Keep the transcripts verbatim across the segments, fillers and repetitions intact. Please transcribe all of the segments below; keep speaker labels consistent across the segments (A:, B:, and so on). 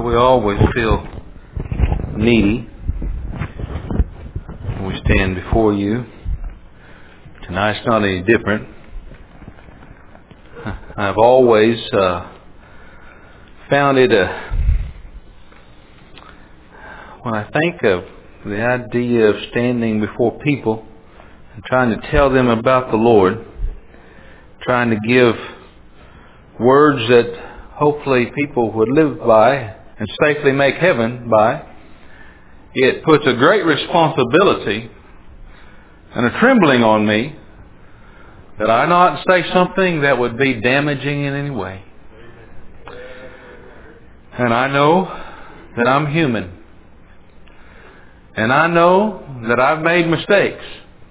A: Well, we always feel needy when we stand before you. Tonight's not any different. I've always uh, found it a... When I think of the idea of standing before people and trying to tell them about the Lord, trying to give words that hopefully people would live by and safely make heaven by, it puts a great responsibility and a trembling on me that I not say something that would be damaging in any way. And I know that I'm human. And I know that I've made mistakes.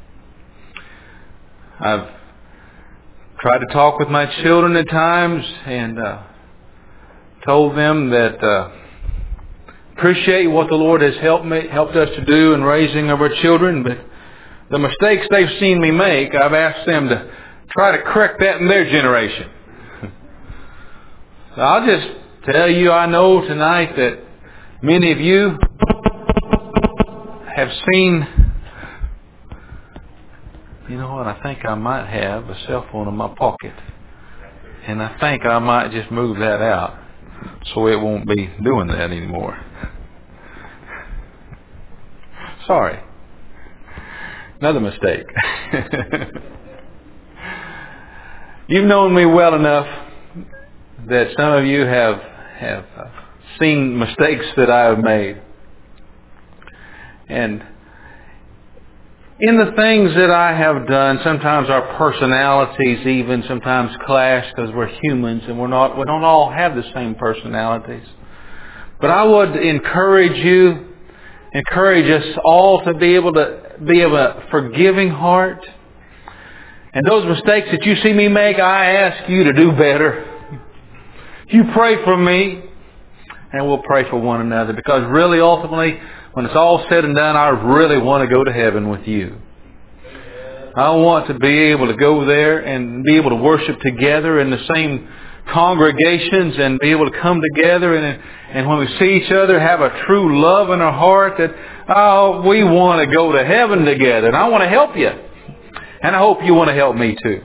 A: I've tried to talk with my children at times and uh, told them that uh, appreciate what the Lord has helped me, helped us to do in raising of our children, but the mistakes they've seen me make, I've asked them to try to correct that in their generation. So I'll just tell you, I know tonight that many of you have seen, you know what, I think I might have a cell phone in my pocket. And I think I might just move that out so it won't be doing that anymore. Sorry. Another mistake. You've known me well enough that some of you have, have seen mistakes that I have made. And in the things that I have done, sometimes our personalities even sometimes clash because we're humans and we're not, we don't all have the same personalities. But I would encourage you, encourage us all to be able to be of a forgiving heart. And those mistakes that you see me make, I ask you to do better. You pray for me and we'll pray for one another, because really ultimately, when it's all said and done, I really want to go to heaven with you. I want to be able to go there and be able to worship together in the same congregations and be able to come together and and when we see each other have a true love in our heart that, oh, we want to go to heaven together. And I want to help you. And I hope you want to help me too.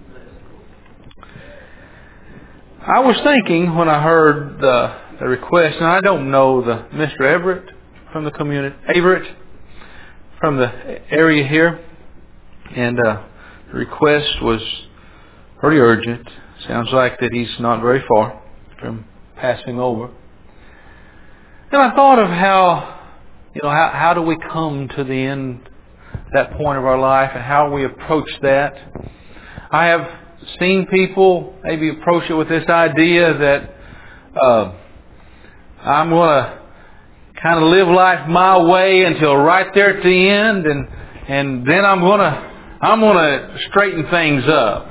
A: I was thinking when I heard the, the request, and I don't know the Mister Everett from the community, Everett from the area here, and uh, the request was pretty urgent. Sounds like that he's not very far from passing over. And I thought of how, you know, how, how do we come to the end, that point of our life, and how we approach that. I have seen people maybe approach it with this idea that uh, I'm going to kind of live life my way until right there at the end, and and then I'm going to I'm going to straighten things up.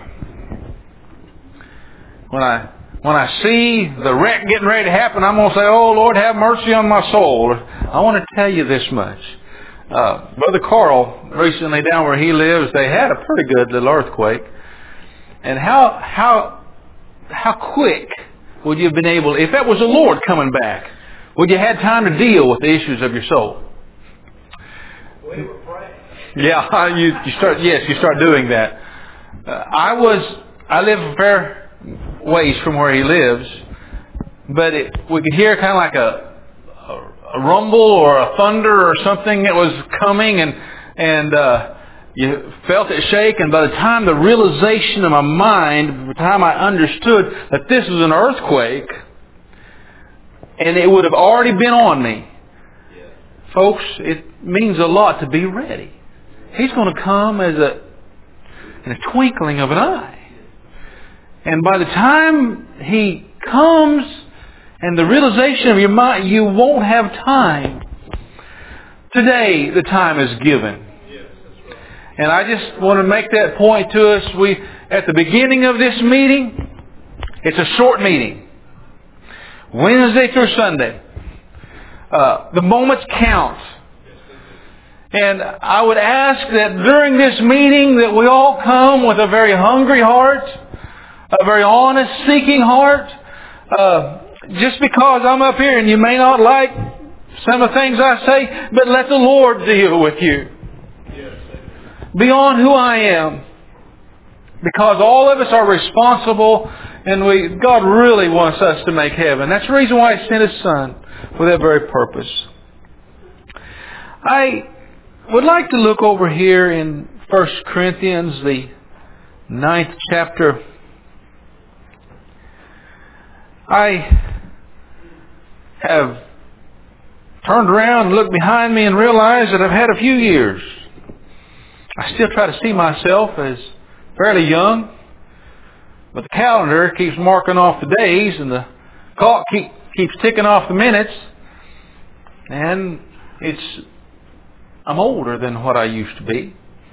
A: When I when I see the wreck getting ready to happen, I'm going to say, "Oh Lord, have mercy on my soul." I want to tell you this much. Uh, Brother Carl, recently down where he lives, they had a pretty good little earthquake. And how how how quick would you have been able, if that was the Lord coming back, would you have had time to deal with the issues of your soul?
B: We were praying.
A: Yeah, you, you start. Yes, you start doing that. Uh, I was. I live a fair ways from where he lives, but it, we could hear kind of like a, a, a rumble or a thunder or something that was coming, and and uh, you felt it shake. And by the time the realization of my mind, by the time I understood that this was an earthquake, and it would have already been on me. Yeah. Folks, it means a lot to be ready. He's going to come as a in a twinkling of an eye. And by the time He comes and the realization of your mind, you won't have time. Today, the time is given. Yes, that's right. And I just want to make that point to us. We, at the beginning of this meeting, it's a short meeting. Wednesday through Sunday. Uh, the moments count. And I would ask that during this meeting that we all come with a very hungry heart, a very honest, seeking heart, uh, just because I'm up here and you may not like some of the things I say, but let the Lord deal with you. Beyond who I am. Because all of us are responsible, and we God really wants us to make heaven. That's the reason why He sent His Son, for that very purpose. I would like to look over here in First Corinthians, the ninth chapter. I have turned around and looked behind me and realized that I've had a few years. I still try to see myself as fairly young, but the calendar keeps marking off the days and the clock keep, keeps ticking off the minutes, and it's I'm older than what I used to be.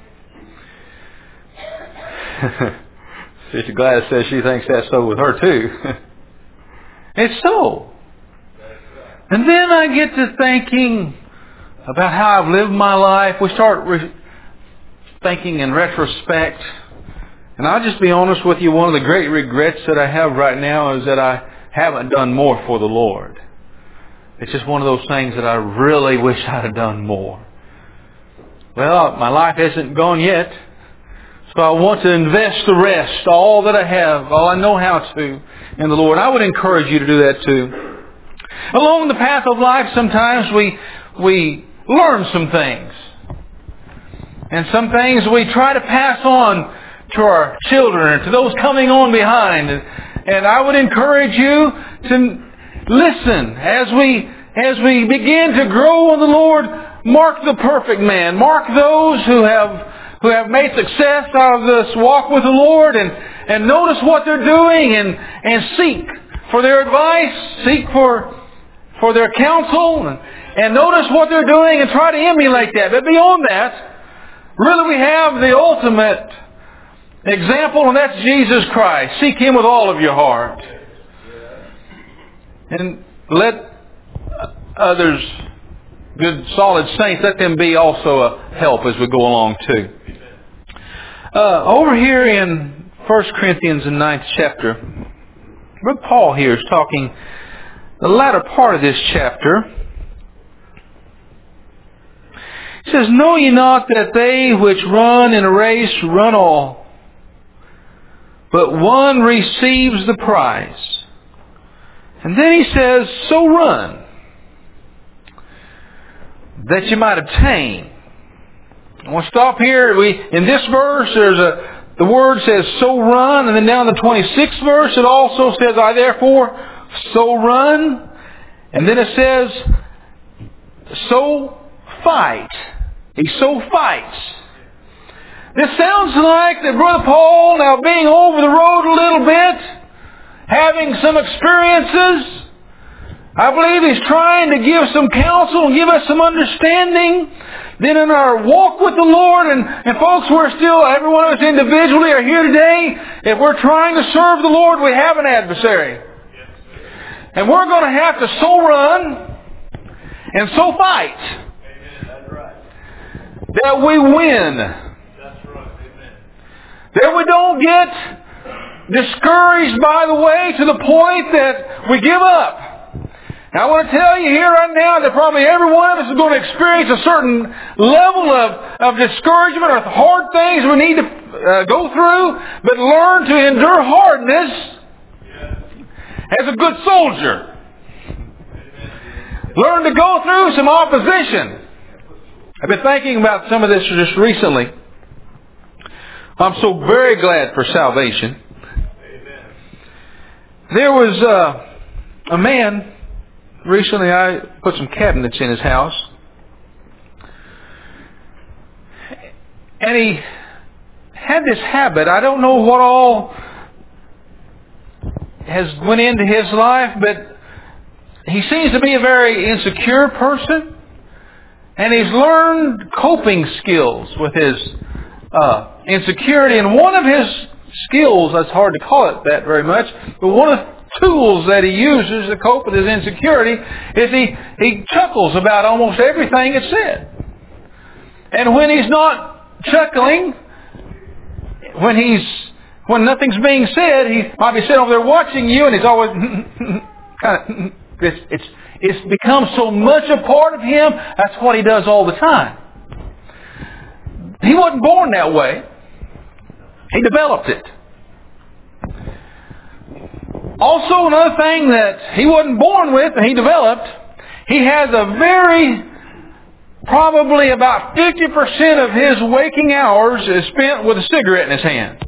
A: Sister Gladys says she thinks that's so with her too. It's so. And then I get to thinking about how I've lived my life. We start re- thinking in retrospect. And I'll just be honest with you, one of the great regrets that I have right now is that I haven't done more for the Lord. It's just one of those things that I really wish I'd have done more. Well, my life isn't gone yet. So I want to invest the rest, all that I have, all I know how to, in the Lord. I would encourage you to do that too. Along the path of life, sometimes we we learn some things. And some things we try to pass on to our children and to those coming on behind. And, and I would encourage you to listen as we as we begin to grow in the Lord. Mark the perfect man. Mark those who have who have made success out of this walk with the Lord, and, and notice what they're doing, and, and seek for their advice, seek for for their counsel, and, and notice what they're doing and try to emulate that. But beyond that, really we have the ultimate example, and that's Jesus Christ. Seek Him with all of your heart. And let others, good solid saints, let them be also a help as we go along too. Uh, over here in First Corinthians, the ninth chapter, Brother Paul here is talking the latter part of this chapter. He says, "Know ye not that they which run in a race run all, but one receives the prize?" And then he says, "So run, that you might obtain." I want to stop here. We in this verse, there's a the word says "so run," and then down in the twenty-sixth verse, it also says, "I therefore so run," and then it says, "So fight." He so fights. This sounds like that Brother Paul, now being over the road a little bit, having some experiences, I believe he's trying to give some counsel and give us some understanding. Then in our walk with the Lord, and, and folks, we're still, every one of us individually are here today. If we're trying to serve the Lord, we have an adversary. And we're going to have to so run and so fight that we win. That we don't get discouraged by the way to the point that we give up. Now, I want to tell you here right now that probably every one of us is going to experience a certain level of, of discouragement or hard things we need to uh, go through, but learn to endure hardness as a good soldier. Learn to go through some opposition. I've been thinking about some of this just recently. I'm so very glad for salvation. There was uh, a man. Recently, I put some cabinets in his house, and he had this habit. I don't know what all has went into his life, but he seems to be a very insecure person, and he's learned coping skills with his uh, insecurity. And one of his skills, that's hard to call it that very much, but one of tools that he uses to cope with his insecurity is he, he chuckles about almost everything that's said. And when he's not chuckling, when he's when nothing's being said, he might be sitting over there watching you, and he's always kind of, it's, it's, it's become so much a part of him, that's what he does all the time. He wasn't born that way. He developed it. Also, another thing that he wasn't born with and he developed, he has a very, probably about fifty percent of his waking hours is spent with a cigarette in his hand.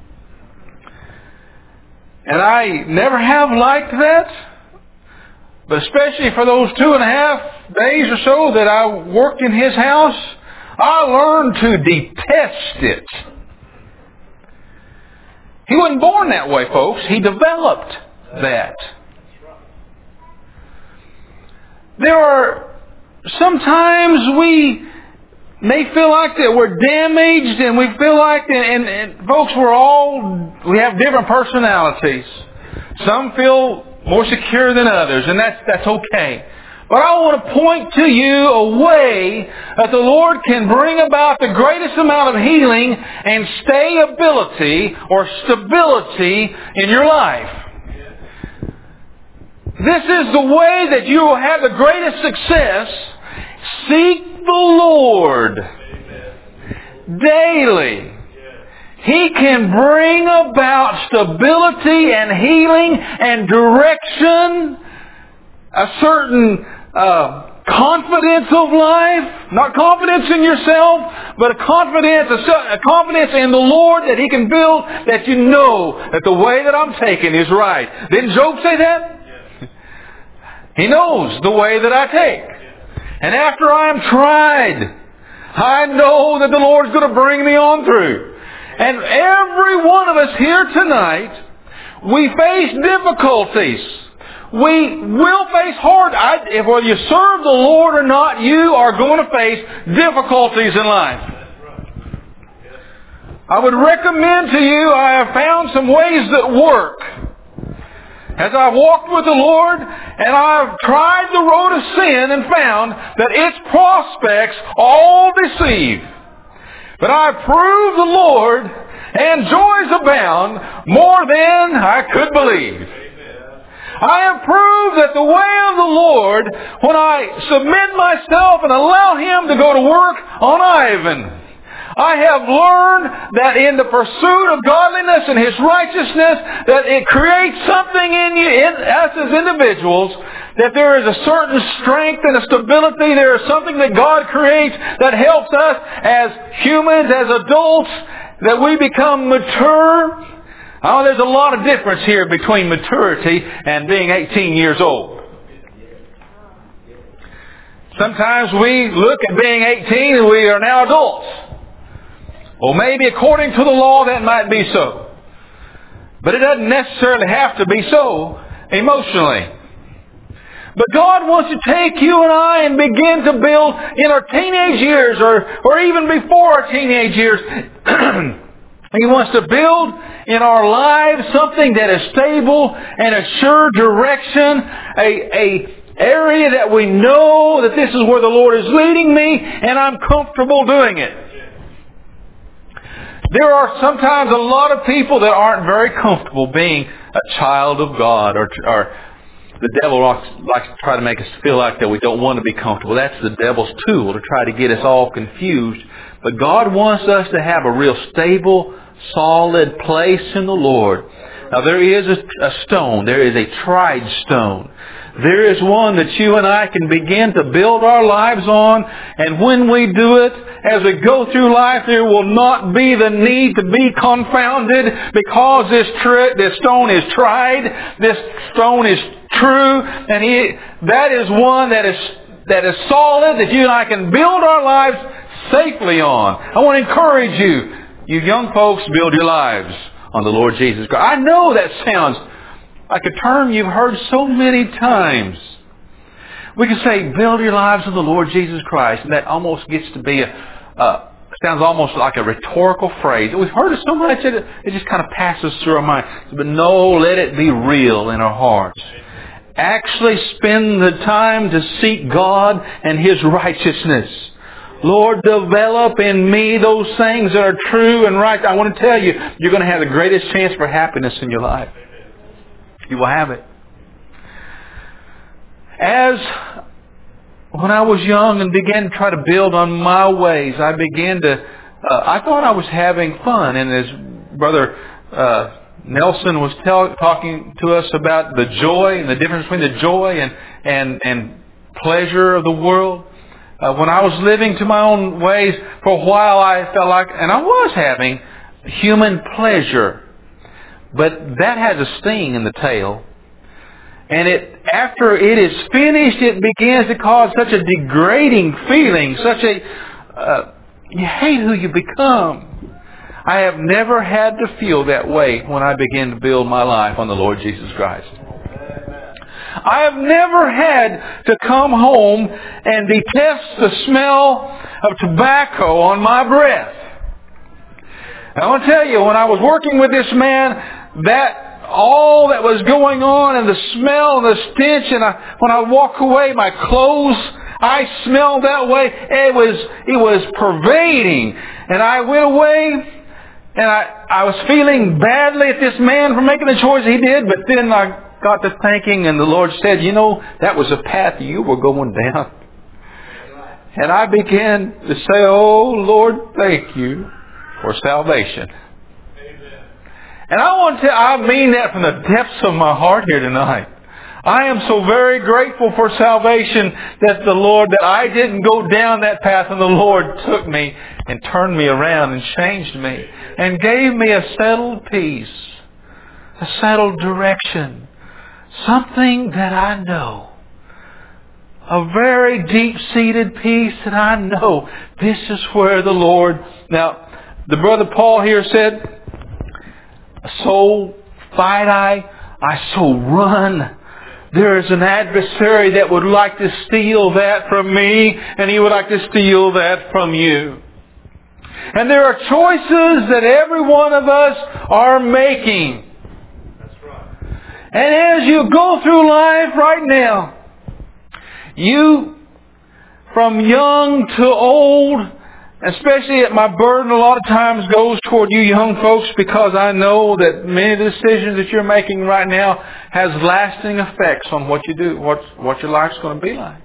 A: And I never have liked that, but especially for those two and a half days or so that I worked in his house, I learned to detest it. He wasn't born that way, folks. He developed that. There are sometimes we may feel like that we're damaged, and we feel like, and, and, and folks, we're all, we have different personalities. Some feel more secure than others, and that's that's okay. But I want to point to you a way that the Lord can bring about the greatest amount of healing and stability or stability in your life. This is the way that you will have the greatest success. Seek the Lord daily. He can bring about stability and healing and direction, a certain uh, confidence of life, not confidence in yourself, but a confidence, a, a confidence in the Lord that He can build, that you know that the way that I'm taking is right. Didn't Job say that? Yes. He knows the way that I take. And after I am tried, I know that the Lord's going to bring me on through. And every one of us here tonight, we face difficulties. We will face hard. I, if whether you serve the Lord or not, you are going to face difficulties in life. I would recommend to you, I have found some ways that work. As I've walked with the Lord and I've tried the road of sin and found that its prospects all deceive. But I've proved the Lord and joys abound more than I could believe. I have proved that the way of the Lord, when I submit myself and allow Him to go to work on Ivan, I have learned that in the pursuit of godliness and His righteousness, that it creates something in you, in us as individuals, that there is a certain strength and a stability. There is something that God creates that helps us as humans, as adults, that we become mature. Oh, there's a lot of difference here between maturity and being eighteen years old. Sometimes we look at being eighteen and we are now adults. Well, maybe according to the law that might be so. But it doesn't necessarily have to be so emotionally. But God wants to take you and I and begin to build in our teenage years or, or even before our teenage years. He wants to build in our lives something that is stable and a sure direction, a, a area that we know that this is where the Lord is leading me and I'm comfortable doing it. There are sometimes a lot of people that aren't very comfortable being a child of God, or, or the devil likes, likes to try to make us feel like that we don't want to be comfortable. That's the devil's tool to try to get us all confused. But God wants us to have a real stable, solid place in the Lord. Now there is a, a stone. There is a tried stone. There is one that you and I can begin to build our lives on. And when we do it, as we go through life, there will not be the need to be confounded because this, tri- this stone is tried. This stone is true. And he, that is one that is, that is solid, that you and I can build our lives safely on. I want to encourage you, you young folks, build your lives on the Lord Jesus Christ. I know that sounds like a term you've heard so many times. We can say, build your lives on the Lord Jesus Christ. And that almost gets to be a, uh, sounds almost like a rhetorical phrase. We've heard it so much that it, it just kind of passes through our mind. But no, let it be real in our hearts. Actually spend the time to seek God and His righteousness. Lord, develop in me those things that are true and right. I want to tell you, you're going to have the greatest chance for happiness in your life. You will have it. as when I was young and began to try to build on my ways, I began to, uh, I thought I was having fun. And as Brother uh, Nelson was tell, talking to us about the joy and the difference between the joy and, and, and pleasure of the world. Uh, when I was living to my own ways, for a while I felt like, and I was having human pleasure. But that has a sting in the tail. And it, after it is finished, it begins to cause such a degrading feeling, such a, uh, you hate who you become. I have never had to feel that way when I began to build my life on the Lord Jesus Christ. I have never had to come home and detest the smell of tobacco on my breath. I want to tell you, when I was working with this man, that all that was going on and the smell and the stench, and I, when I walk away, my clothes, I smelled that way. It was it was pervading. And I went away, and I, I was feeling badly at this man for making the choice he did, but then I got to thinking, and the Lord said, you know, that was a path you were going down. And I began to say, oh, Lord, thank you for salvation. Amen. And I want to, I mean that from the depths of my heart here tonight. I am so very grateful for salvation that the Lord, that I didn't go down that path, and the Lord took me and turned me around and changed me and gave me a settled peace, a settled direction. Something that I know. A very deep-seated peace that I know. This is where the Lord... Now, the Brother Paul here said, so fight I, I so run. There is an adversary that would like to steal that from me, and he would like to steal that from you. And there are choices that every one of us are making. And as you go through life right now, you, from young to old, especially my burden a lot of times goes toward you young folks, because I know that many of the decisions that you're making right now has lasting effects on what you do, what, what your life's going to be like.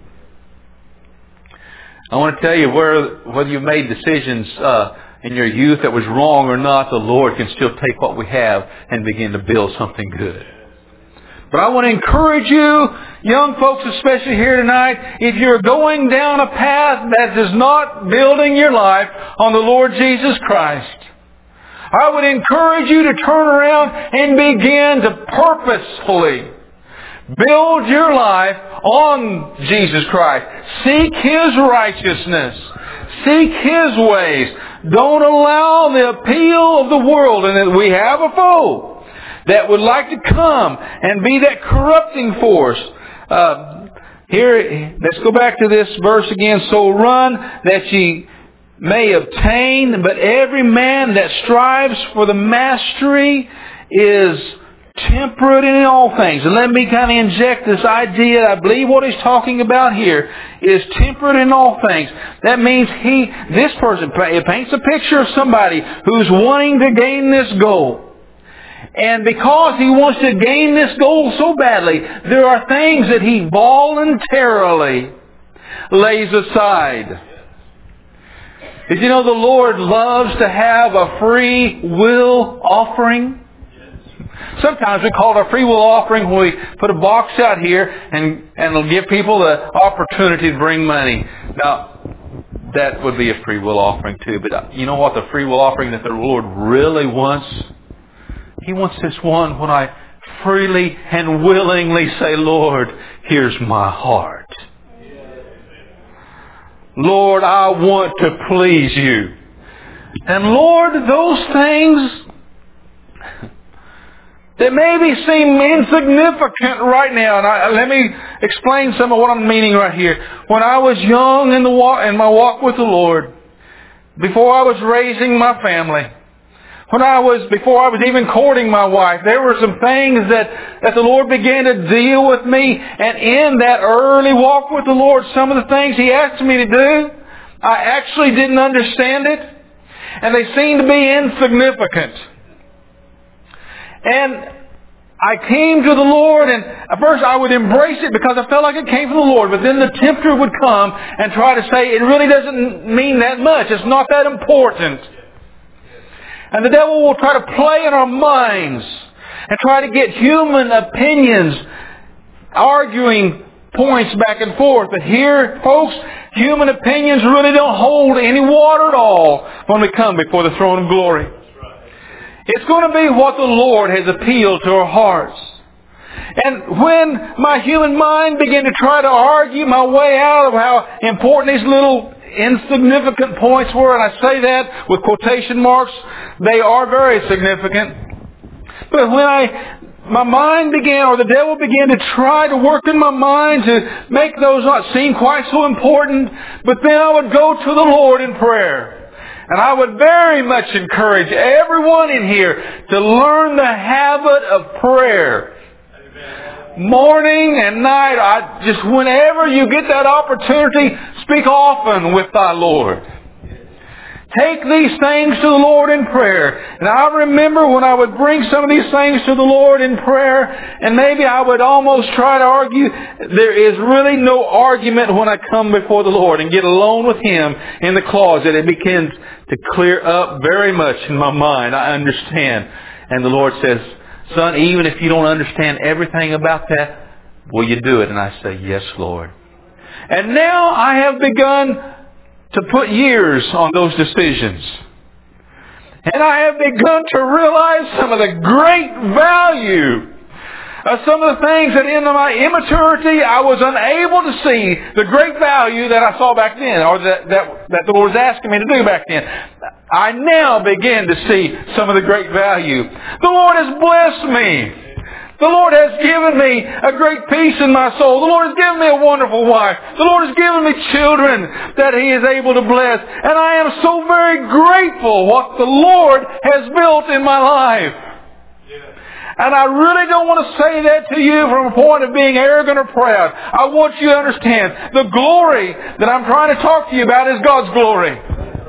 A: I want to tell you, where, whether you made decisions uh, in your youth that was wrong or not, the Lord can still take what we have and begin to build something good. But I want to encourage you, young folks, especially here tonight, if you're going down a path that is not building your life on the Lord Jesus Christ, I would encourage you to turn around and begin to purposefully build your life on Jesus Christ. Seek His righteousness. Seek His ways. Don't allow the appeal of the world, and that we have a foe that would like to come and be that corrupting force. Uh, here, let's go back to this verse again. So run that ye may obtain, but every man that strives for the mastery is temperate in all things. And let me kind of inject this idea. I believe what he's talking about here is temperate in all things. That means he, this person, it paints a picture of somebody who's wanting to gain this goal. And because he wants to gain this goal so badly, there are things that he voluntarily lays aside. Did you know the Lord loves to have a free will offering? Sometimes we call it a free will offering when we put a box out here and, and it'll give people the opportunity to bring money. Now, that would be a free will offering too. But you know what? The free will offering that the Lord really wants? He wants this one when I freely and willingly say, Lord, here's my heart. Lord, I want to please you. And Lord, those things that maybe seem insignificant right now, and I, let me explain some of what I'm meaning right here. When I was young in the walk, in my walk with the Lord, before I was raising my family, When I was, before I was even courting my wife, there were some things that, that the Lord began to deal with me. And in that early walk with the Lord, some of the things He asked me to do, I actually didn't understand it. And they seemed to be insignificant. And I came to the Lord, and at first I would embrace it because I felt like it came from the Lord. But then the tempter would come and try to say, it really doesn't mean that much. It's not that important. And the devil will try to play in our minds and try to get human opinions, arguing points back and forth. But here, folks, human opinions really don't hold any water at all when we come before the throne of glory. It's going to be what the Lord has appealed to our hearts. And when my human mind began to try to argue my way out of how important these little insignificant points were, and I say that with quotation marks, they are very significant. But when I, my mind began, or the devil began to try to work in my mind to make those not seem quite so important, but then I would go to the Lord in prayer. And I would very much encourage everyone in here to learn the habit of prayer. Amen. Morning and night, I just whenever you get that opportunity, speak often with thy Lord. Take these things to the Lord in prayer. And I remember when I would bring some of these things to the Lord in prayer, and maybe I would almost try to argue. There is really no argument when I come before the Lord and get alone with Him in the closet. It begins to clear up very much in my mind. I understand. And the Lord says, son, even if you don't understand everything about that, will you do it? And I say, yes, Lord. And now I have begun to put years on those decisions. And I have begun to realize some of the great value of some of the things that in my immaturity I was unable to see the great value that I saw back then, or that, that, that the Lord was asking me to do back then. I now begin to see some of the great value. The Lord has blessed me. The Lord has given me a great peace in my soul. The Lord has given me a wonderful wife. The Lord has given me children that He is able to bless. And I am so very grateful what the Lord has built in my life. And I really don't want to say that to you from a point of being arrogant or proud. I want you to understand the glory that I'm trying to talk to you about is God's glory.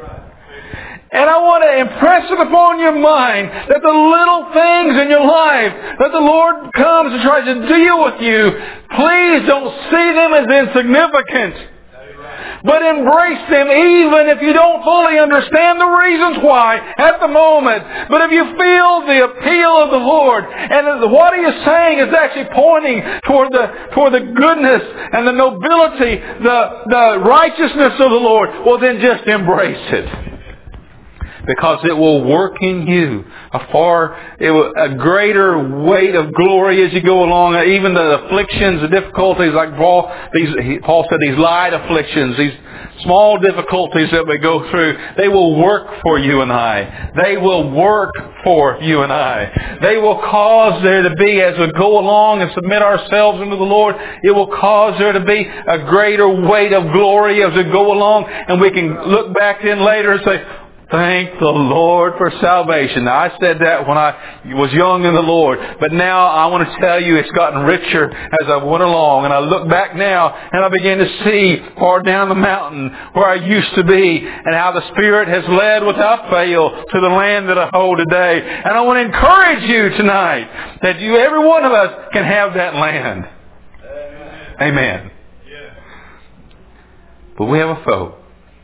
A: And I want to impress it upon your mind that the little things in your life that the Lord comes and tries to deal with you, please don't see them as insignificant. But embrace them even if you don't fully understand the reasons why at the moment. But if you feel the appeal of the Lord and what He is saying is actually pointing toward the toward the goodness and the nobility, the, the righteousness of the Lord, well then just embrace it. Because it will work in you a far, it will, a greater weight of glory as you go along. Even the afflictions, the difficulties, like Paul, these, he, Paul said, these light afflictions, these small difficulties that we go through, they will work for you and I. They will work for you and I. They will cause there to be, as we go along and submit ourselves unto the Lord, it will cause there to be a greater weight of glory as we go along, and we can look back in later and say, thank the Lord for salvation. Now, I said that when I was young in the Lord. But now I want to tell you it's gotten richer as I went along. And I look back now and I begin to see far down the mountain where I used to be and how the Spirit has led without fail to the land that I hold today. And I want to encourage you tonight that you, every one of us, can have that land. Amen. Amen. Yeah. But we have a foe.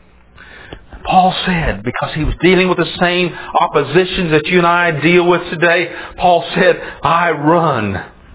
A: Paul said, because he was dealing with the same oppositions that you and I deal with today, Paul said, I run.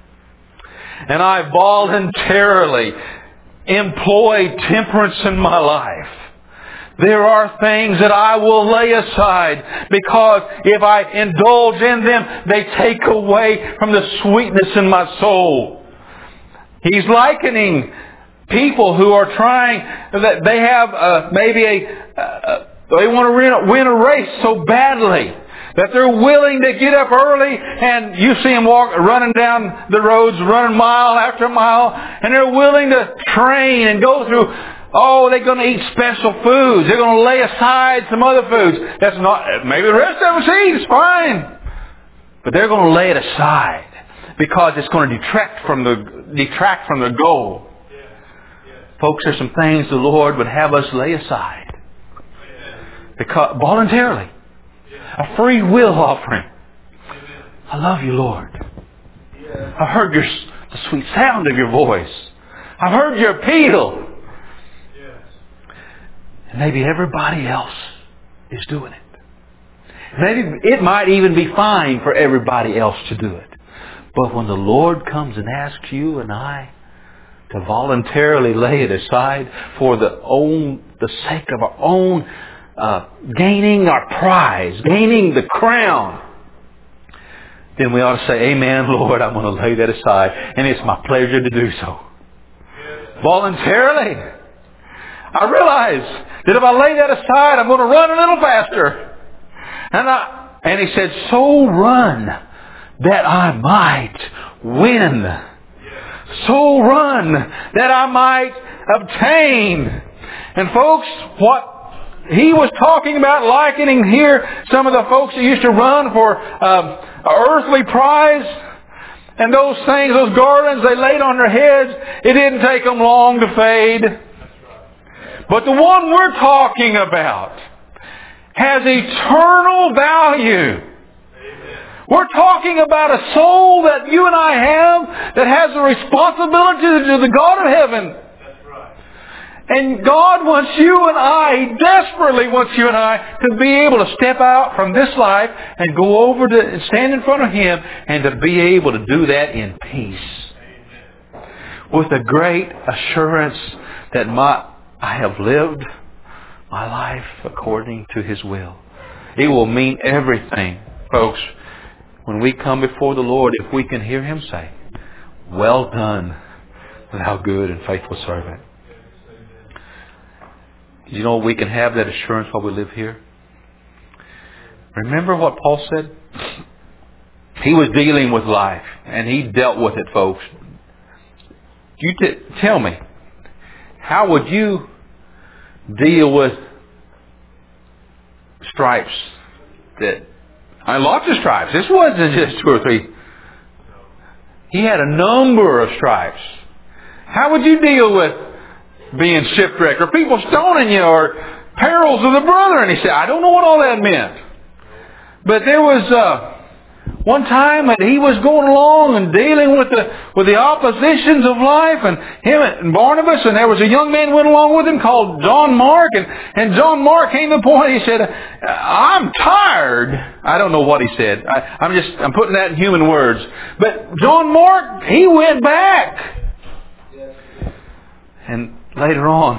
A: And I voluntarily employ temperance in my life. There are things that I will lay aside because if I indulge in them, they take away from the sweetness in my soul. He's likening people who are trying, that they have uh, maybe a, uh, they want to win a race so badly that they're willing to get up early, and you see them walk, running down the roads, running mile after mile, and they're willing to train and go through, oh, they're going to eat special foods. They're going to lay aside some other foods. That's not, maybe the rest of us eat, it's fine. But they're going to lay it aside because it's going to detract from the, detract from the goal. Folks, there's some things the Lord would have us lay aside. Because, voluntarily. A free will offering. I love you, Lord. I've heard your, the sweet sound of your voice. I've heard your appeal. And maybe everybody else is doing it. Maybe it might even be fine for everybody else to do it. But when the Lord comes and asks you and I to voluntarily lay it aside for the own, the sake of our own uh, gaining our prize, gaining the crown, then we ought to say, Amen, Lord, I'm going to lay that aside. And it's my pleasure to do so. Voluntarily. I realize that if I lay that aside, I'm going to run a little faster. And I, and He said, so run that I might win. So run that I might obtain. And folks, what He was talking about, likening here some of the folks that used to run for um, an earthly prize, and those things, those garlands they laid on their heads, it didn't take them long to fade. But the one we're talking about has eternal value. We're talking about a soul that you and I have that has a responsibility to the God of heaven. And God wants you and I, He desperately wants you and I to be able to step out from this life and go over to and stand in front of Him and to be able to do that in peace. With a great assurance that my I have lived my life according to His will. It will mean everything, folks, when we come before the Lord, if we can hear Him say, well done, thou good and faithful servant. You know, we can have that assurance while we live here. Remember what Paul said? He was dealing with life, and he dealt with it, folks. You t- tell me, how would you deal with stripes? That I mean, lots of stripes. This wasn't just two or three. He had a number of stripes. How would you deal with being shipwrecked, or people stoning you, or perils of the brother? And he said, I don't know what all that meant. But there was uh, one time that he was going along and dealing with the with the oppositions of life, and him and Barnabas, and there was a young man went along with him called John Mark, and, and John Mark came to the point, he said, I'm tired. I don't know what he said. I, I'm just, I'm putting that in human words. But John Mark, he went back. And later on,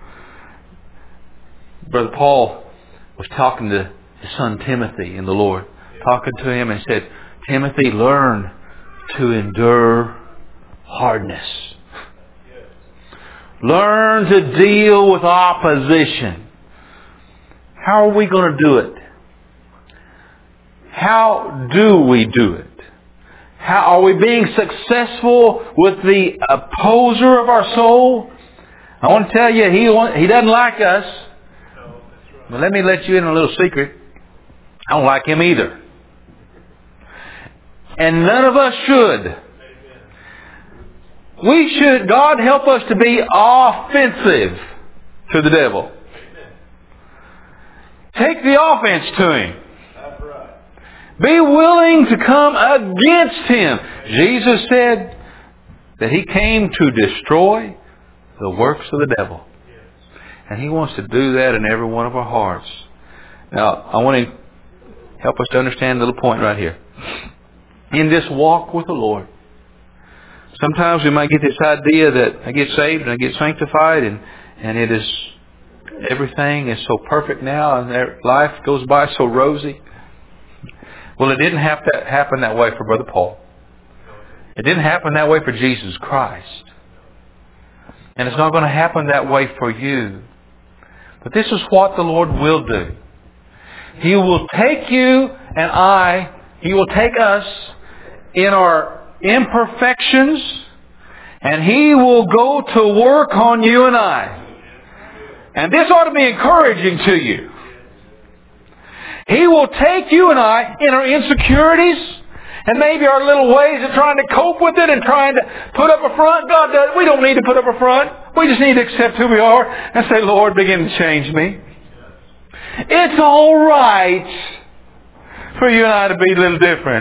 A: Brother Paul was talking to his son Timothy in the Lord, talking to him and said, Timothy, learn to endure hardness. Learn to deal with opposition. How are we going to do it? How do we do it? How are we being successful with the opposer of our soul? I want to tell you, he want, he doesn't like us. But let me let you in a little secret. I don't like him either. And none of us should. We should, God help us to be offensive to the devil. Take the offense to him. Be willing to come against him. Jesus said that He came to destroy the works of the devil. And He wants to do that in every one of our hearts. Now, I want to help us to understand a little point right here. In this walk with the Lord, sometimes we might get this idea that I get saved and I get sanctified and, and it is, everything is so perfect now and life goes by so rosy. Well, it didn't have to happen that way for Brother Paul. It didn't happen that way for Jesus Christ. And it's not going to happen that way for you. But this is what the Lord will do. He will take you and I, He will take us in our imperfections, and He will go to work on you and I. And this ought to be encouraging to you. He will take you and I in our insecurities and maybe our little ways of trying to cope with it and trying to put up a front. God does. We don't need to put up a front. We just need to accept who we are and say, Lord, begin to change me. It's all right for you and I to be a little different.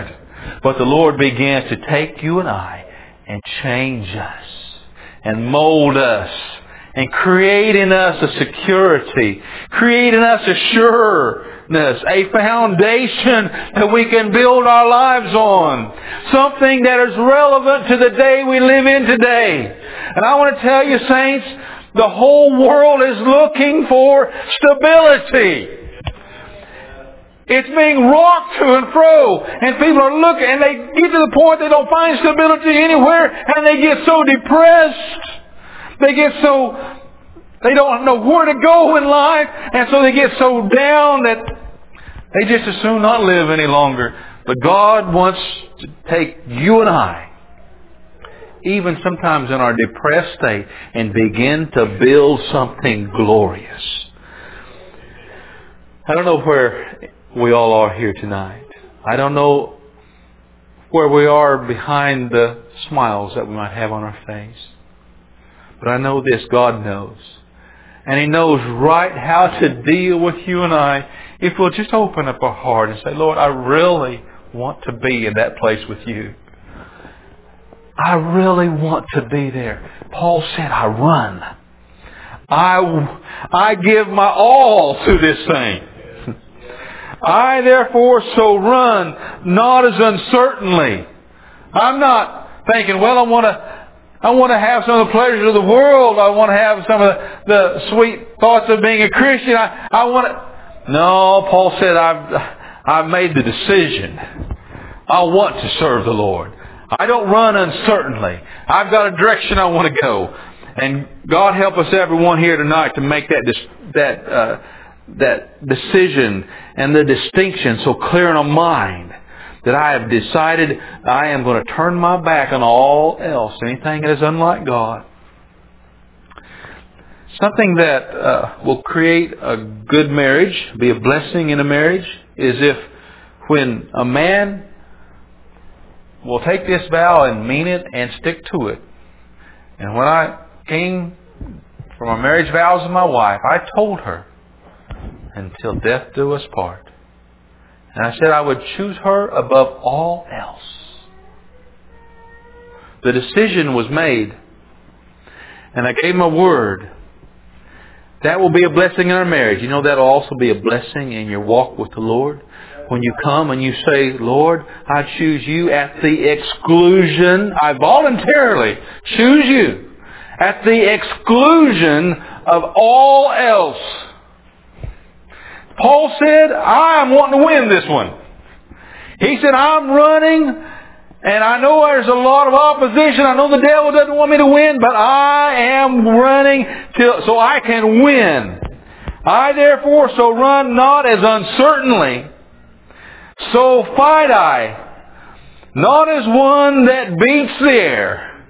A: But the Lord begins to take you and I and change us and mold us and create in us a security, create in us a sureness, a foundation that we can build our lives on. Something that is relevant to the day we live in today. And I want to tell you, saints, the whole world is looking for stability. It's being rocked to and fro, and people are looking, and they get to the point they don't find stability anywhere, and they get so depressed. They get so, they don't know where to go in life, and so they get so down that they just as soon not live any longer. But God wants to take you and I, even sometimes in our depressed state, and begin to build something glorious. I don't know where we all are here tonight. I don't know where we are behind the smiles that we might have on our face. But I know this, God knows. And He knows right how to deal with you and I if we'll just open up our heart and say, Lord, I really want to be in that place with you. I really want to be there. Paul said, I run. I, I give my all to this thing. I therefore so run, not as uncertainly. I'm not thinking, well, I want to, I want to have some of the pleasures of the world. I want to have some of the, the sweet thoughts of being a Christian. I, I want to. No, Paul said, I've, I've made the decision. I want to serve the Lord. I don't run uncertainly. I've got a direction I want to go. And God help us everyone here tonight to make that, that, uh, that decision and the distinction so clear in our mind that I have decided I am going to turn my back on all else, anything that is unlike God. Something that uh, will create a good marriage, be a blessing in a marriage, is if when a man will take this vow and mean it and stick to it. And when I came for my marriage vows with my wife, I told her, until death do us part. And I said I would choose her above all else. The decision was made. And I gave my word. That will be a blessing in our marriage. You know that will also be a blessing in your walk with the Lord. When you come and you say, Lord, I choose you at the exclusion, I voluntarily choose you at the exclusion of all else. Paul said, I am wanting to win this one. He said, I'm running, and I know there's a lot of opposition. I know the devil doesn't want me to win, but I am running till so I can win. I therefore so run not as uncertainly, so fight I, not as one that beats the air.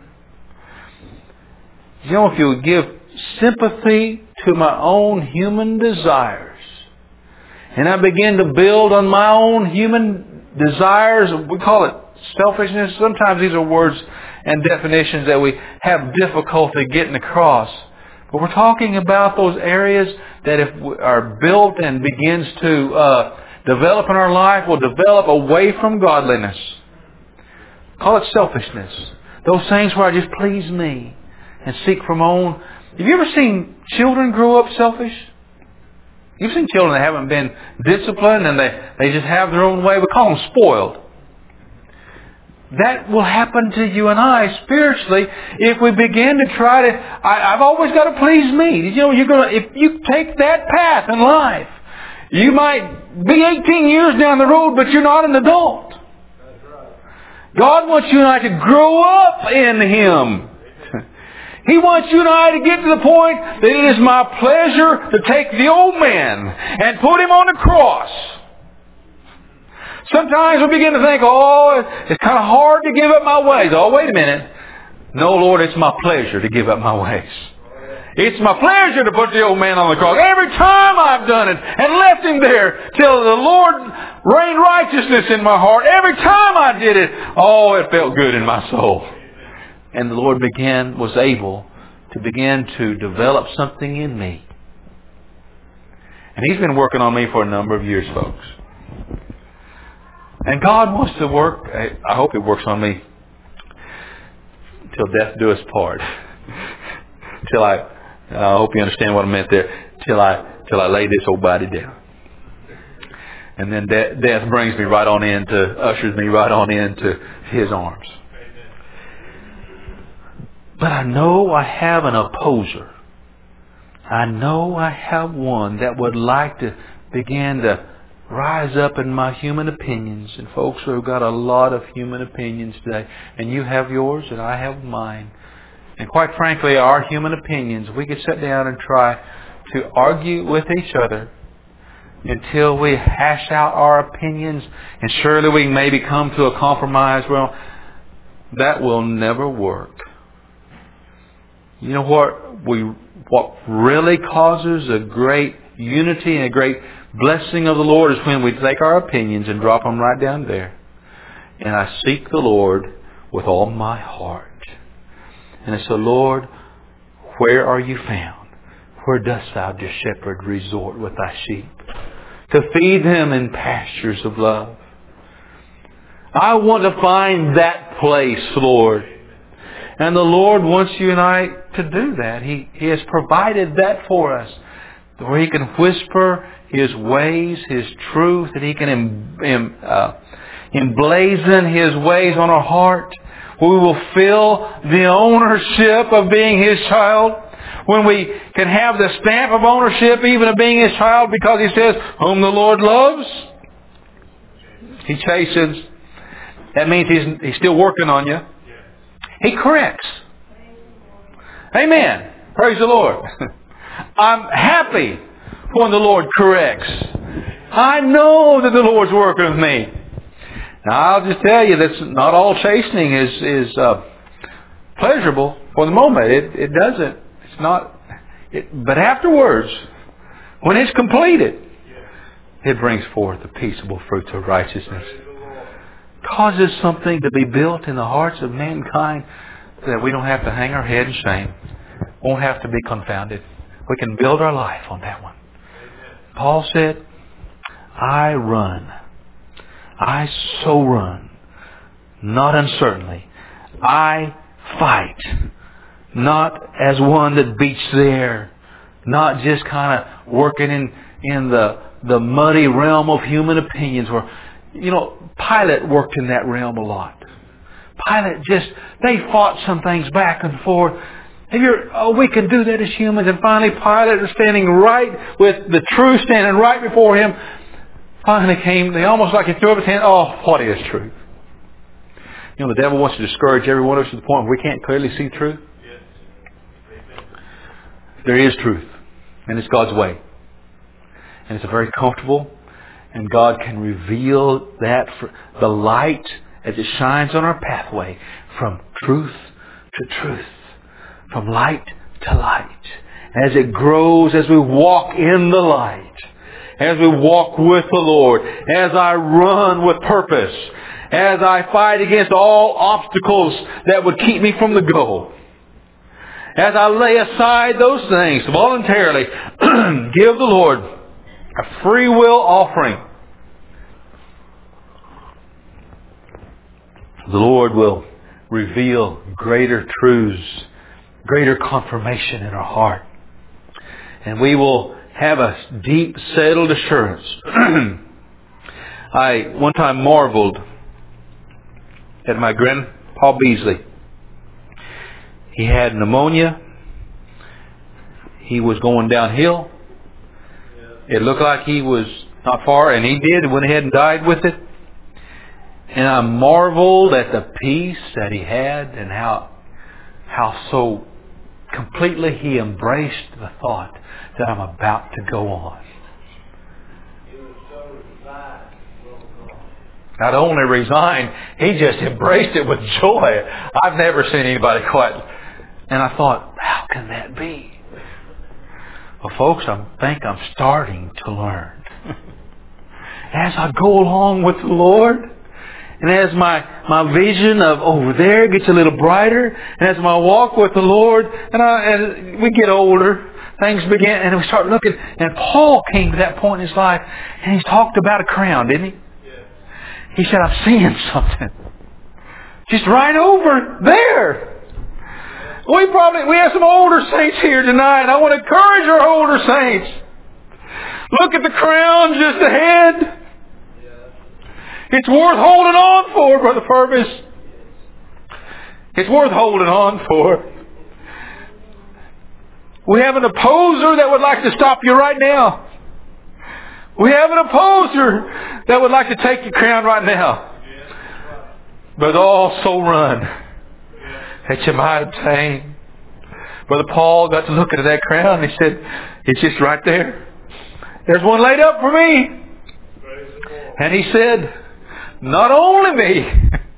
A: You know, if you would give sympathy to my own human desires, and I begin to build on my own human desires, we call it selfishness. Sometimes these are words and definitions that we have difficulty getting across. But we're talking about those areas that if we are built and begins to uh, develop in our life, will develop away from godliness. Call it selfishness. Those things where I just please me and seek for my own. Have you ever seen children grow up selfish? You've seen children that haven't been disciplined and they, they just have their own way. We call them spoiled. That will happen to you and I spiritually if we begin to try to, I, I've always got to please me. You know, you're going to, if you take that path in life, you might be eighteen years down the road, but you're not an adult. God wants you and I to grow up in Him. He wants you and I to get to the point that it is my pleasure to take the old man and put him on the cross. Sometimes we begin to think, oh, it's kind of hard to give up my ways. Oh, wait a minute. No, Lord, it's my pleasure to give up my ways. It's my pleasure to put the old man on the cross. Every time I've done it and left him there till the Lord rained righteousness in my heart, every time I did it, oh, it felt good in my soul. And the Lord began, was able to begin to develop something in me. And He's been working on me for a number of years, folks. And God wants to work. I hope it works on me till death do us part. Till I, I hope you understand what I meant there. Till I, till I lay this old body down. And then de- death brings me right on into, ushers me right on into His arms. But I know I have an opposer. I know I have one that would like to begin to rise up in my human opinions. And folks, we've got a lot of human opinions today. And you have yours and I have mine. And quite frankly, our human opinions, we could sit down and try to argue with each other until we hash out our opinions, and surely we can maybe come to a compromise. Well, that will never work. You know what we what really causes a great unity and a great blessing of the Lord is when we take our opinions and drop them right down there. And I seek the Lord with all my heart. And I say, Lord, where are you found? Where dost thou, dear shepherd, resort with thy sheep? To feed them in pastures of love. I want to find that place, Lord. And the Lord wants you and I to do that. He, He has provided that for us. Where He can whisper His ways, His truth, that He can em, em, uh, emblazon His ways on our heart. Where we will feel the ownership of being His child. When we can have the stamp of ownership even of being His child, because He says, whom the Lord loves, He chastens. That means He's, he's still working on you. He corrects. Amen. Praise the Lord. I'm happy when the Lord corrects. I know that the Lord's working with me. Now I'll just tell you that not all chastening is, is uh, pleasurable for the moment. It, it doesn't. It's not. It, but afterwards, when it's completed, it brings forth the peaceable fruits of righteousness. Causes something to be built in the hearts of mankind that we don't have to hang our head in shame. Won't have to be confounded. We can build our life on that one. Paul said, I run. I so run. Not uncertainly. I fight. Not as one that beats the air. Not just kind of working in, in the, the muddy realm of human opinions where, you know, Pilate worked in that realm a lot. Pilate just, they fought some things back and forth. And you're, oh, we can do that as humans. And finally Pilate was standing right with the truth standing right before him. Finally came, they almost like he threw up his hand, oh, what is truth? You know, the devil wants to discourage every one of us to the point where we can't clearly see truth. There is truth. And it's God's way. And it's a very comfortable. And God can reveal that for the light as it shines on our pathway from truth to truth. From light to light. As it grows, as we walk in the light. As we walk with the Lord. As I run with purpose. As I fight against all obstacles that would keep me from the goal. As I lay aside those things voluntarily, give the Lord a free will offering. The Lord will reveal greater truths, greater confirmation in our heart. And we will have a deep, settled assurance. I one time marveled at my grandpa Beasley. He had pneumonia. He was going downhill. It looked like he was not far, and he did. He went ahead and died with it. And I marveled at the peace that he had and how how so completely he embraced the thought that I'm about to go on. Not only resigned, he just embraced it with joy. I've never seen anybody quite... And I thought, how can that be? Well, folks, I think I'm starting to learn. As I go along with the Lord, and as my, my vision of over there gets a little brighter, and as my walk with the Lord, and I, as we get older, things begin, and we start looking. And Paul came to that point in his life, and he talked about a crown, didn't he? He said, I'm seeing something. Just right over there. We probably, we have some older saints here tonight. I want to encourage our older saints. Look at the crown just ahead. It's worth holding on for, Brother Purvis. It's worth holding on for. We have an opposer that would like to stop you right now. We have an opposer that would like to take your crown right now. But also run that you might obtain. Brother Paul got to look at that crown and he said, it's just right there. There's one laid up for me. And he said, not only me,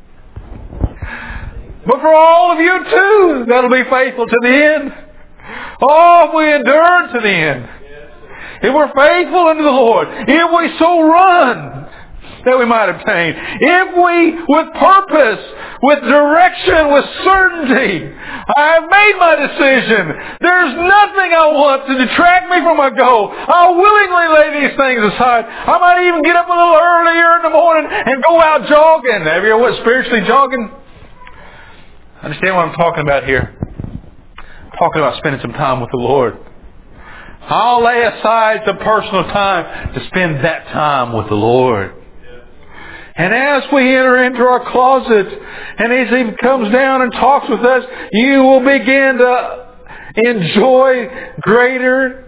A: but for all of you too, that'll be faithful to the end. Oh, if we endure to the end. If we're faithful unto the Lord. If we so run that we might obtain. If we, with purpose, with direction, with certainty, I have made my decision. There's nothing I want to detract me from my goal. I'll willingly lay these things aside. I might even get up a little earlier in the morning and go out jogging. Have you ever went spiritually jogging? Understand what I'm talking about here? I'm talking about spending some time with the Lord. I'll lay aside some personal time to spend that time with the Lord. And as we enter into our closet, and as He comes down and talks with us, you will begin to enjoy greater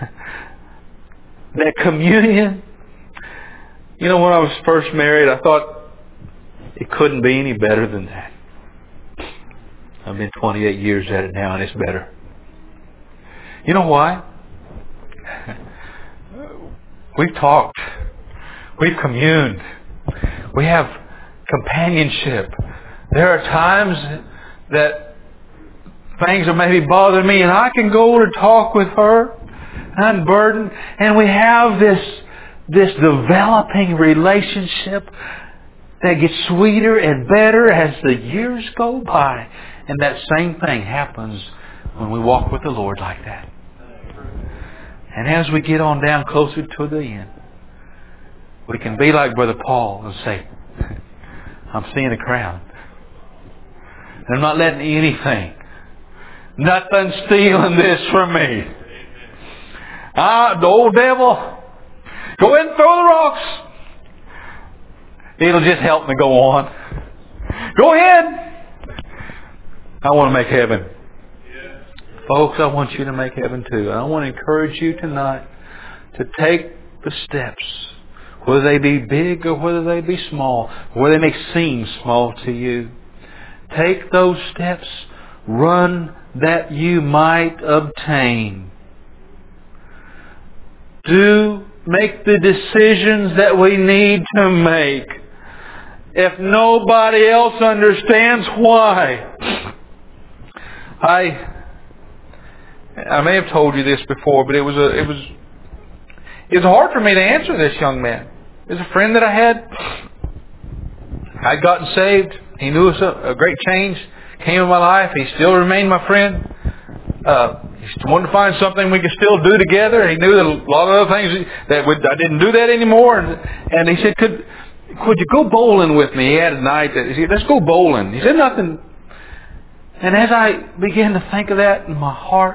A: that communion. You know, when I was first married, I thought it couldn't be any better than that. I've been twenty-eight years at it now, and it's better. You know why? We've talked. We've communed. We have companionship. There are times that things are maybe bothering me and I can go to talk with her, unburdened, and we have this, this developing relationship that gets sweeter and better as the years go by. And that same thing happens when we walk with the Lord like that. And as we get on down closer to the end, we can be like Brother Paul and say, I'm seeing a crown. And I'm not letting anything, nothing stealing this from me. Ah, the old devil, go ahead and throw the rocks. It'll just help me go on. Go ahead. I want to make heaven. Folks, I want you to make heaven too. I want to encourage you tonight to take the steps, whether they be big or whether they be small, whether they may seem small to you. Take those steps. Run that you might obtain. Do make the decisions that we need to make. If nobody else understands why. I I may have told you this before, but it was a it was it was hard for me to answer this young man. It was a friend that I had. I'd gotten saved. He knew a, a great change came in my life. He still remained my friend. Uh, he wanted to find something we could still do together. He knew that a lot of other things that would, I didn't do that anymore. And, and he said, "Could could you go bowling with me?" He had a night that he said, "Let's go bowling." He said nothing. And as I began to think of that in my heart,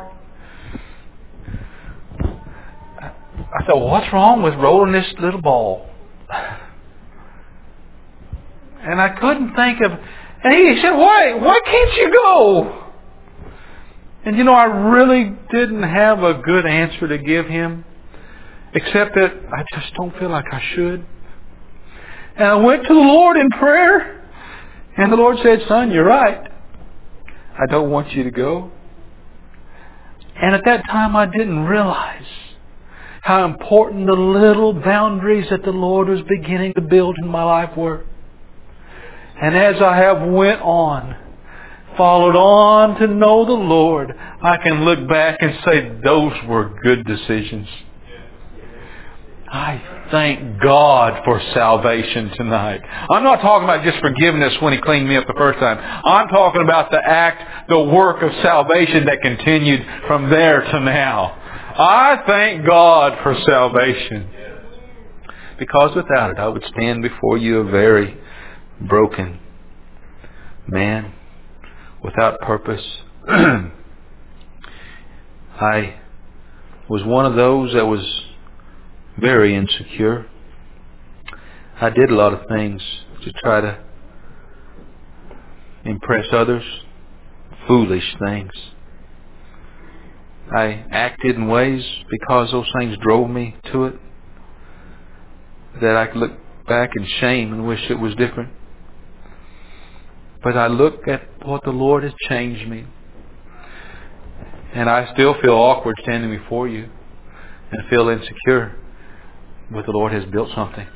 A: I thought, well, what's wrong with rolling this little ball? And I couldn't think of... And he said, why? Why can't you go? And you know, I really didn't have a good answer to give him, except that I just don't feel like I should. And I went to the Lord in prayer, and the Lord said, "Son, you're right. I don't want you to go." And at that time I didn't realize how important the little boundaries that the Lord was beginning to build in my life were. And as I have went on, followed on to know the Lord, I can look back and say those were good decisions. I thank God for salvation tonight. I'm not talking about just forgiveness when He cleaned me up the first time. I'm talking about the act, the work of salvation that continued from there to now. I thank God for salvation. because without it I would stand before you a very broken man without purpose. I was one of those that was very insecure. I did a lot of things to try to impress others, foolish things. I acted in ways because those things drove me to it, that I could look back in shame and wish it was different. But I look at what the Lord has changed me, and I still feel awkward standing before you and feel insecure, but the Lord has built something.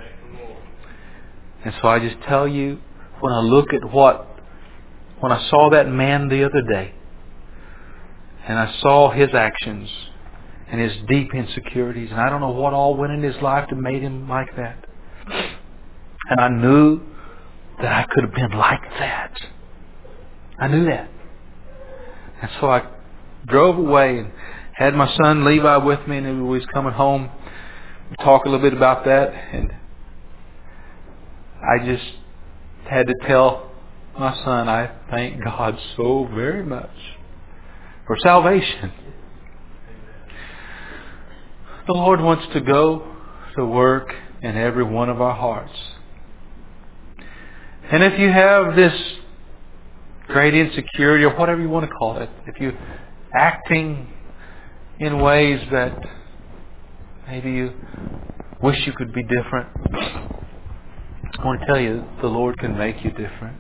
A: And so I just tell you, when I look at what, when I saw that man the other day, and I saw his actions and his deep insecurities, and I don't know what all went in his life that made him like that. And I knew that I could have been like that. I knew that. And so I drove away and had my son Levi with me, and he was coming home. We talk a little bit about that, and I just had to tell my son, I thank God so very much for salvation. The Lord wants to go to work in every one of our hearts. And if you have this great insecurity, or whatever you want to call it, if you're acting in ways that maybe you wish you could be different, I want to tell you, the Lord can make you different.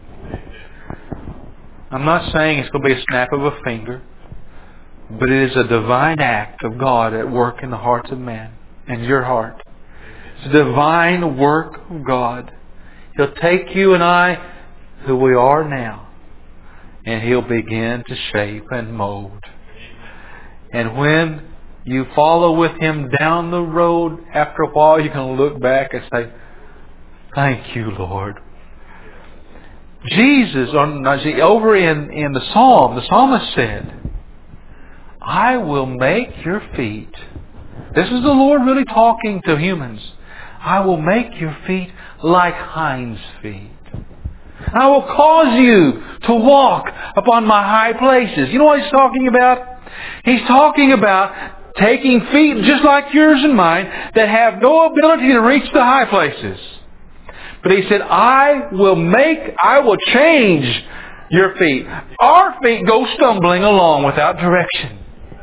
A: I'm not saying it's going to be a snap of a finger, but it is a divine act of God at work in the hearts of man and your heart. It's a divine work of God. He'll take you and I, who we are now, and He'll begin to shape and mold. And when you follow with Him down the road, after a while you're going to look back and say, thank you, Lord. Jesus, over in, in the Psalm, the psalmist said, I will make your feet. This is the Lord really talking to humans. I will make your feet like hinds' feet. I will cause you to walk upon my high places. You know what He's talking about? He's talking about taking feet just like yours and mine that have no ability to reach the high places. But He said, I will make, I will change your feet. Our feet go stumbling along without direction.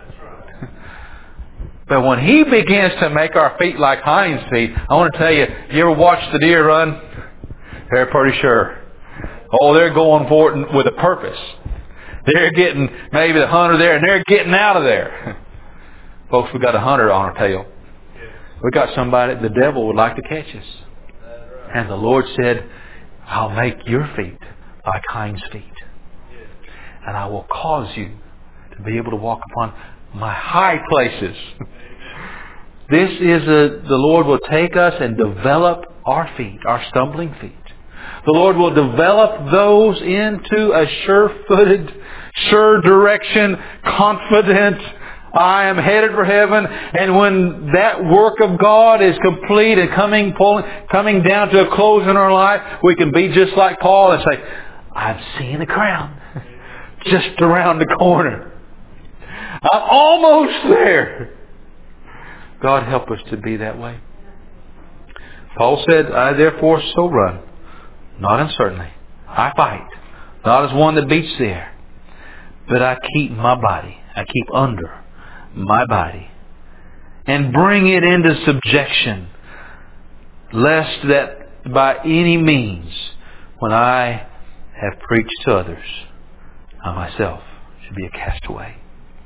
A: But when He begins to make our feet like hinds' feet, I want to tell you, you ever watch the deer run? They're pretty sure. Oh, they're going for it with a purpose. They're getting, maybe the hunter there, and they're getting out of there. Folks, we got a hunter on our tail. We got somebody, the devil would like to catch us. And the Lord said, I'll make your feet like hinds' feet. And I will cause you to be able to walk upon my high places. This is a, the Lord will take us and develop our feet, our stumbling feet. The Lord will develop those into a sure-footed, sure direction, confident, I am headed for heaven. And when that work of God is complete and coming, pulling, coming down to a close in our life, we can be just like Paul and say, I'm seeing the crown just around the corner. I'm almost there. God help us to be that way. Paul said, I therefore so run, not uncertainly. I fight, not as one that beats the air, but I keep my body. I keep under my body and bring it into subjection, lest that by any means, when I have preached to others, I myself should be a castaway.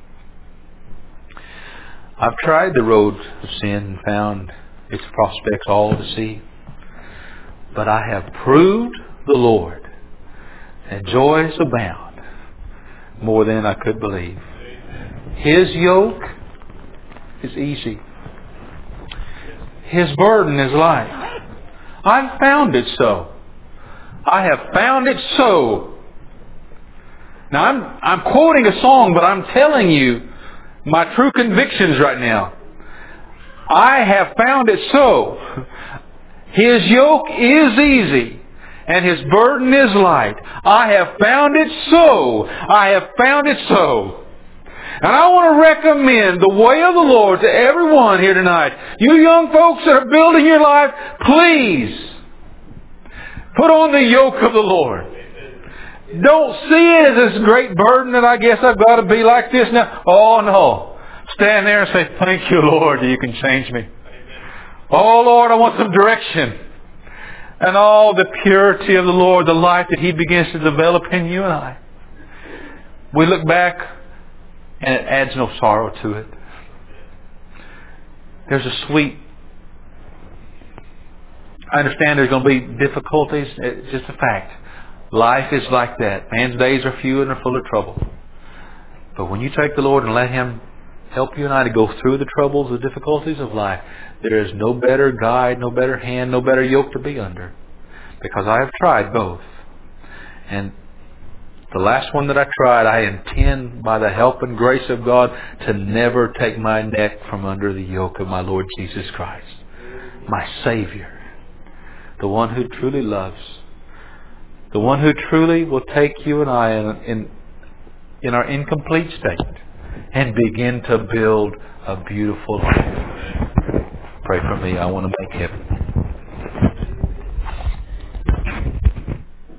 A: I've tried the road of sin and found its prospects all to see. But I have proved the Lord, and joys abound more than I could believe. His yoke is easy. His burden is light. I've found it so. I have found it so. Now I'm, I'm quoting a song, but I'm telling you my true convictions right now. I have found it so. His yoke is easy and His burden is light. I have found it so. I have found it so. And I want to recommend the way of the Lord to everyone here tonight. You young folks that are building your life, please put on the yoke of the Lord. Don't see it as this great burden that I guess I've got to be like this now. Oh no. Stand there and say, thank you, Lord, you can change me. Oh Lord, I want some direction. And all the purity of the Lord, the life that He begins to develop in you and I. We look back and it adds no sorrow to it. There's a sweet... I understand there's going to be difficulties. It's just a fact. Life is like that. Man's days are few and are full of trouble. But when you take the Lord and let Him help you and I to go through the troubles, the difficulties of life, there is no better guide, no better hand, no better yoke to be under. Because I have tried both. And the last one that I tried, I intend by the help and grace of God to never take my neck from under the yoke of my Lord Jesus Christ. My Savior. The one who truly loves. The one who truly will take you and I in, in, in our incomplete state and begin to build a beautiful life. Pray for me. I want to make heaven.